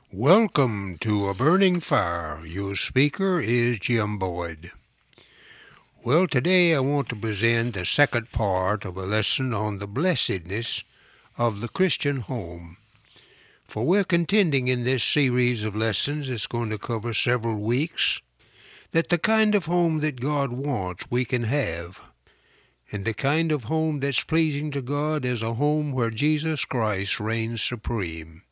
Welcome to A Burning Fire. Your speaker is Jim Boyd. Well, today I want to present the second part of a lesson on the blessedness of the Christian home. For we're contending in this series of lessons that's going to cover several weeks that the kind of home that God wants we can have. And the kind of home that's pleasing to God is a home where Jesus Christ reigns supreme.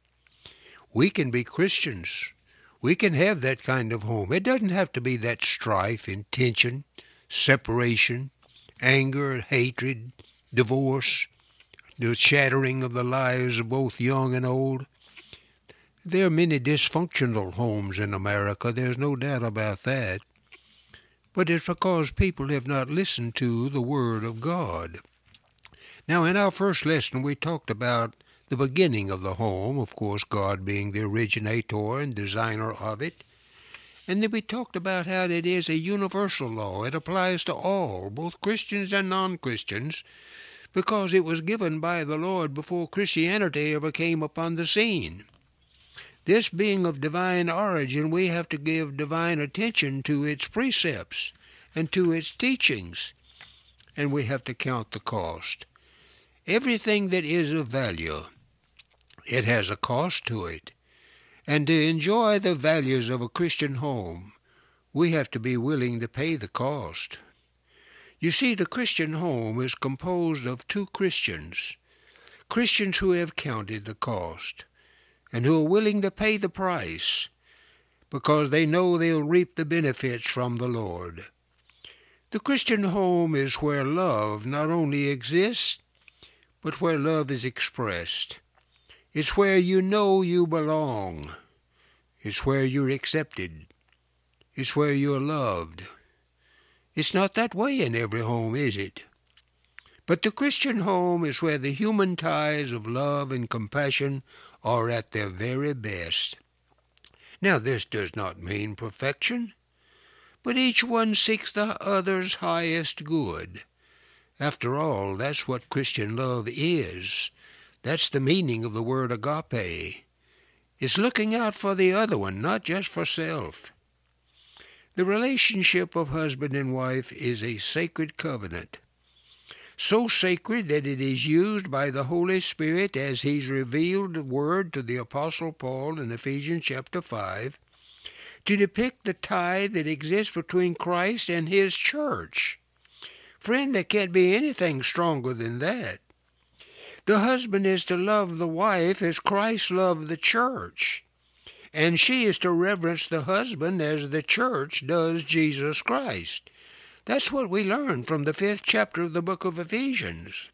We can be Christians. We can have that kind of home. It doesn't have to be that strife and tension, separation, anger, hatred, divorce, the shattering of the lives of both young and old. There are many dysfunctional homes in America. There's no doubt about that. But it's because people have not listened to the Word of God. Now, in our first lesson, we talked about the beginning of the home, of course, God being the originator and designer of it. And then we talked about how it is a universal law. It applies to all, both Christians and non-Christians, because it was given by the Lord before Christianity ever came upon the scene. This being of divine origin, we have to give divine attention to its precepts and to its teachings, and we have to count the cost. Everything that is of value, it has a cost to it. And to enjoy the values of a Christian home, we have to be willing to pay the cost. You see, the Christian home is composed of two Christians who have counted the cost and who are willing to pay the price because they know they'll reap the benefits from the Lord. The Christian home is where love not only exists, but where love is expressed. It's where you know you belong. It's where you're accepted. It's where you're loved. It's not that way in every home, is it? But the Christian home is where the human ties of love and compassion are at their very best. Now, this does not mean perfection, but each one seeks the other's highest good. After all, that's what Christian love is. That's the meaning of the word agape. It's looking out for the other one, not just for self. The relationship of husband and wife is a sacred covenant, so sacred that it is used by the Holy Spirit as He's revealed the word to the Apostle Paul in Ephesians chapter 5 to depict the tie that exists between Christ and His church. Friend, there can't be anything stronger than that. The husband is to love the wife as Christ loved the church, and she is to reverence the husband as the church does Jesus Christ. That's what we learn from the 5th chapter of the book of Ephesians.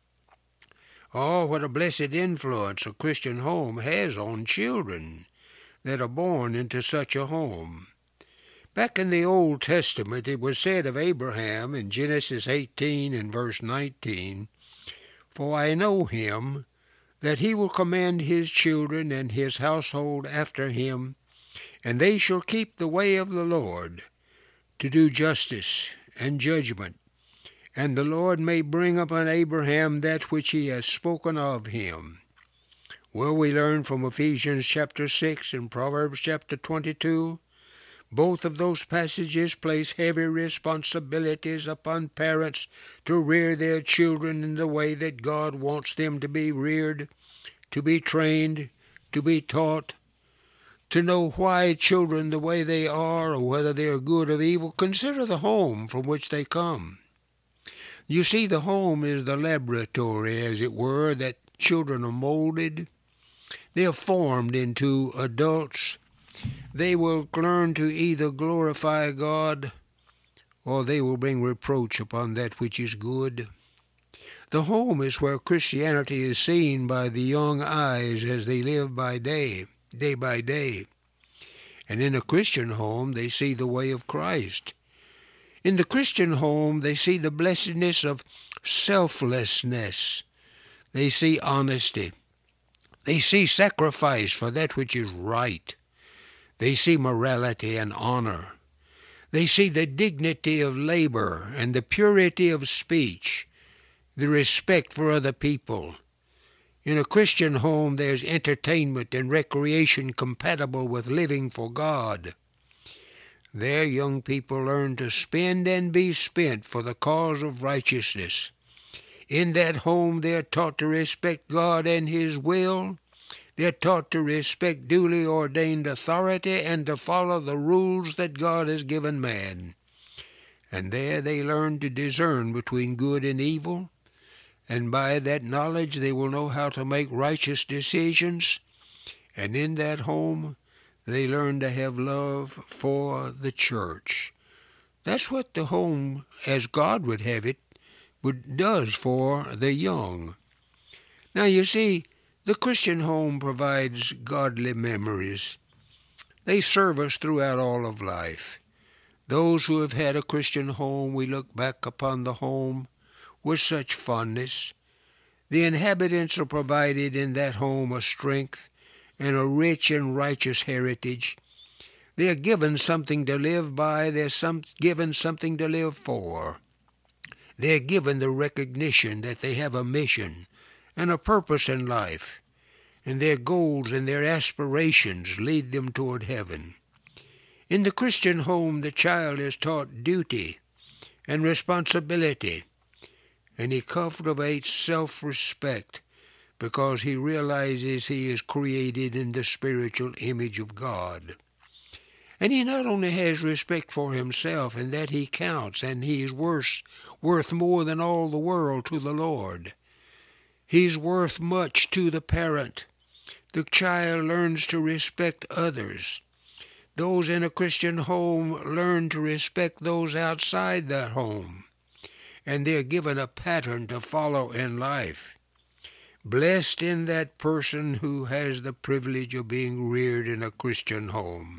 Oh, what a blessed influence a Christian home has on children that are born into such a home. Back in the Old Testament, it was said of Abraham in Genesis 18 and verse 19, "For I know him, that he will command his children and his household after him, and they shall keep the way of the Lord, to do justice and judgment, and the Lord may bring upon Abraham that which he has spoken of him." Well, we learn from Ephesians chapter 6 and Proverbs chapter 22, both of those passages place heavy responsibilities upon parents to rear their children in the way that God wants them to be reared, to be trained, to be taught, to know why children the way they are or whether they are good or evil. Consider the home from which they come. You see, the home is the laboratory, as it were, that children are molded. They are formed into adults. They will learn to either glorify God or they will bring reproach upon that which is good. The home is where Christianity is seen by the young eyes as they live by day by day. And in a Christian home, they see the way of Christ. In the Christian home, they see the blessedness of selflessness. They see honesty. They see sacrifice for that which is right. They see morality and honor. They see the dignity of labor and the purity of speech, the respect for other people. In a Christian home, there's entertainment and recreation compatible with living for God. There, young people learn to spend and be spent for the cause of righteousness. In that home, they're taught to respect God and His will. They're taught to respect duly ordained authority and to follow the rules that God has given man. And there they learn to discern between good and evil, and by that knowledge they will know how to make righteous decisions. And in that home, they learn to have love for the church. That's what the home, as God would have it, does for the young. Now you see, the Christian home provides godly memories. They serve us throughout all of life. Those who have had a Christian home, we look back upon the home with such fondness. The inhabitants are provided in that home a strength and a rich and righteous heritage. They are given something to live by. They're given something to live for. They're given the recognition that they have a mission and a purpose in life, and their goals and their aspirations lead them toward heaven. In the Christian home, the child is taught duty and responsibility, and he cultivates self-respect because he realizes he is created in the spiritual image of God. And he not only has respect for himself and that he counts and he is worth more than all the world to the Lord. He's worth much to the parent. The child learns to respect others. Those in a Christian home learn to respect those outside that home, and they're given a pattern to follow in life. Blessed in that person who has the privilege of being reared in a Christian home.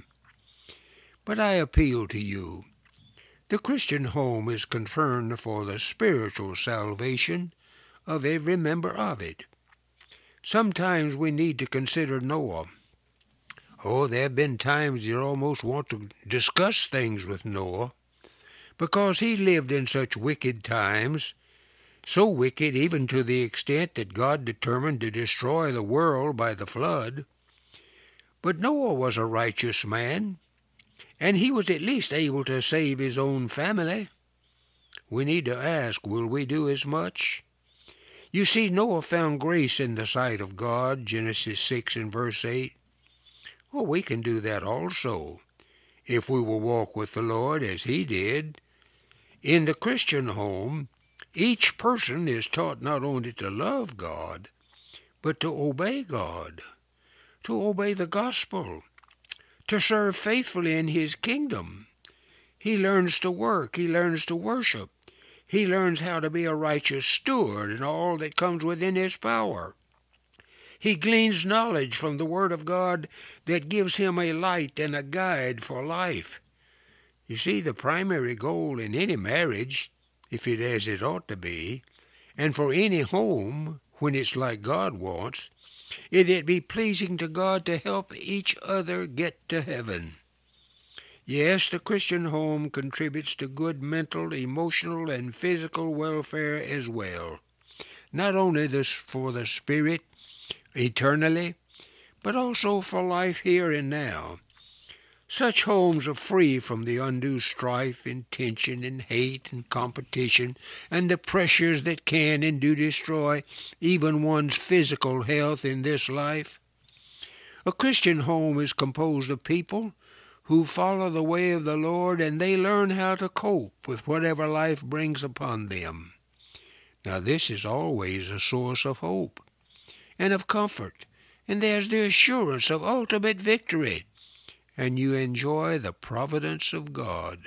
But I appeal to you. The Christian home is concerned for the spiritual salvation of every member of it. Sometimes we need to consider Noah. Oh, there have been times you almost want to discuss things with Noah, because he lived in such wicked times, so wicked even to the extent that God determined to destroy the world by the flood. But Noah was a righteous man, and he was at least able to save his own family. We need to ask, will we do as much? You see, Noah found grace in the sight of God, Genesis 6 and verse 8. Well, we can do that also, if we will walk with the Lord as he did. In the Christian home, each person is taught not only to love God, but to obey God, to obey the gospel, to serve faithfully in his kingdom. He learns to work. He learns to worship. He learns how to be a righteous steward and all that comes within his power. He gleans knowledge from the Word of God that gives him a light and a guide for life. You see, the primary goal in any marriage, if it as it ought to be, and for any home, when it's like God wants, it'd be pleasing to God to help each other get to heaven. Yes, the Christian home contributes to good mental, emotional, and physical welfare as well. Not only for the spirit eternally, but also for life here and now. Such homes are free from the undue strife and tension and hate and competition and the pressures that can and do destroy even one's physical health in this life. A Christian home is composed of people who follow the way of the Lord, and they learn how to cope with whatever life brings upon them. Now this is always a source of hope and of comfort, and there's the assurance of ultimate victory, and you enjoy the providence of God.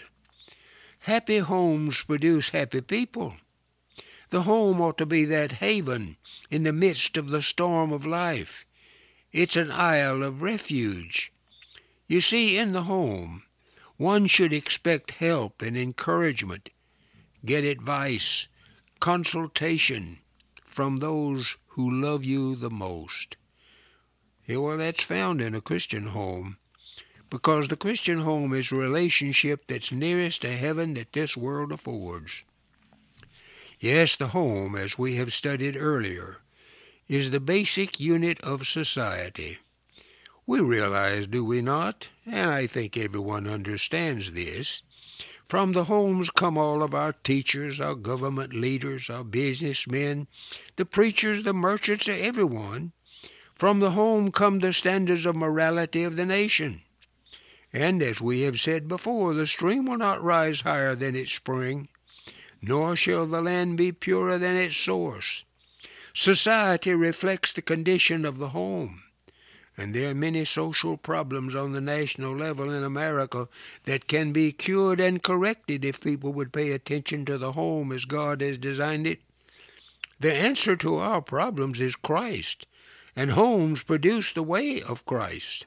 Happy homes produce happy people. The home ought to be that haven in the midst of the storm of life. It's an isle of refuge. You see, in the home, one should expect help and encouragement, get advice, consultation from those who love you the most. Yeah, well, that's found in a Christian home, because the Christian home is a relationship that's nearest to heaven that this world affords. Yes, the home, as we have studied earlier, is the basic unit of society. We realize, do we not, and I think everyone understands this, from the homes come all of our teachers, our government leaders, our businessmen, the preachers, the merchants, everyone. From the home come the standards of morality of the nation. And as we have said before, the stream will not rise higher than its spring, nor shall the land be purer than its source. Society reflects the condition of the home. And there are many social problems on the national level in America that can be cured and corrected if people would pay attention to the home as God has designed it. The answer to our problems is Christ, and homes produce the way of Christ.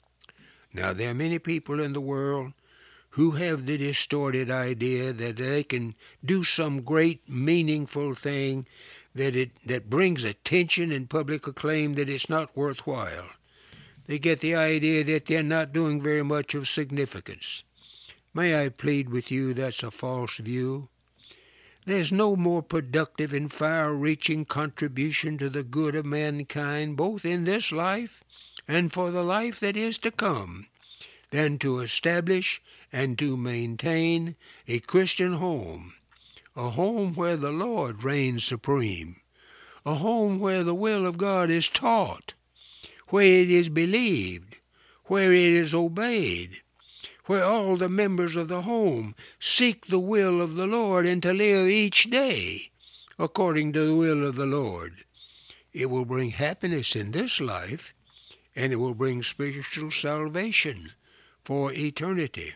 Now, there are many people in the world who have the distorted idea that they can do some great, meaningful thing that brings attention and public acclaim, that it's not worthwhile. They get the idea that they're not doing very much of significance. May I plead with you, that's a false view. There's no more productive and far-reaching contribution to the good of mankind, both in this life and for the life that is to come, than to establish and to maintain a Christian home, a home where the Lord reigns supreme, a home where the will of God is taught, where it is believed, where it is obeyed, where all the members of the home seek the will of the Lord and to live each day according to the will of the Lord. It will bring happiness in this life, and it will bring spiritual salvation for eternity.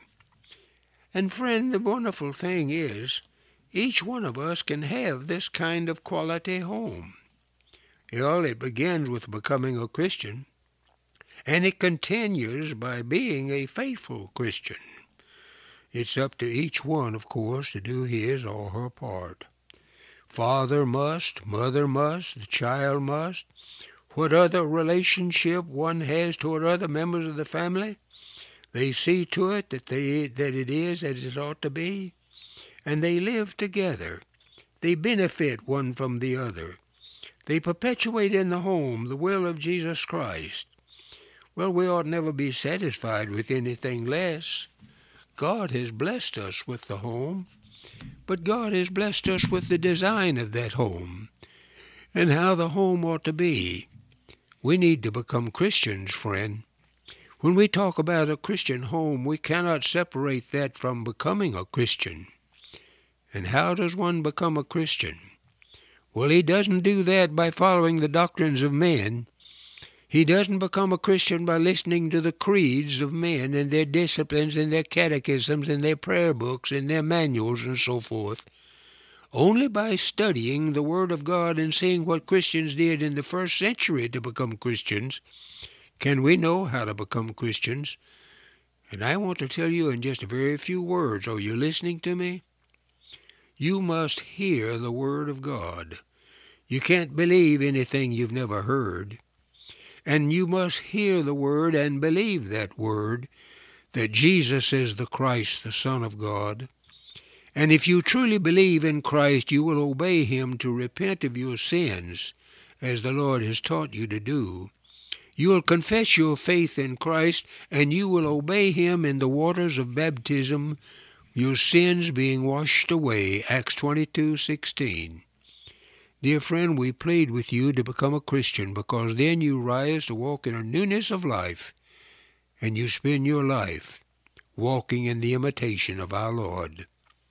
And friend, the wonderful thing is, each one of us can have this kind of quality home. Well, it begins with becoming a Christian, and it continues by being a faithful Christian. It's up to each one, of course, to do his or her part. Father must, mother must, the child must. What other relationship one has toward other members of the family, they see to it that it is as it ought to be, and they live together. They benefit one from the other. They perpetuate in the home the will of Jesus Christ. Well, we ought never be satisfied with anything less. God has blessed us with the home, but God has blessed us with the design of that home and how the home ought to be. We need to become Christians, friend. When we talk about a Christian home, we cannot separate that from becoming a Christian. And how does one become a Christian? Well, he doesn't do that by following the doctrines of men. He doesn't become a Christian by listening to the creeds of men and their disciplines and their catechisms and their prayer books and their manuals and so forth. Only by studying the Word of God and seeing what Christians did in the first century to become Christians can we know how to become Christians. And I want to tell you in just a very few words. Are you listening to me? You must hear the Word of God. You can't believe anything you've never heard. And you must hear the Word and believe that Word, that Jesus is the Christ, the Son of God. And if you truly believe in Christ, you will obey Him to repent of your sins, as the Lord has taught you to do. You will confess your faith in Christ, and you will obey Him in the waters of baptism, your sins being washed away, Acts 22:16. Dear friend, we plead with you to become a Christian, because then you rise to walk in a newness of life, and you spend your life walking in the imitation of our Lord.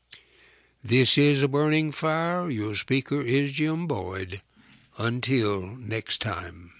This is A Burning Fire. Your speaker is Jim Boyd. Until next time.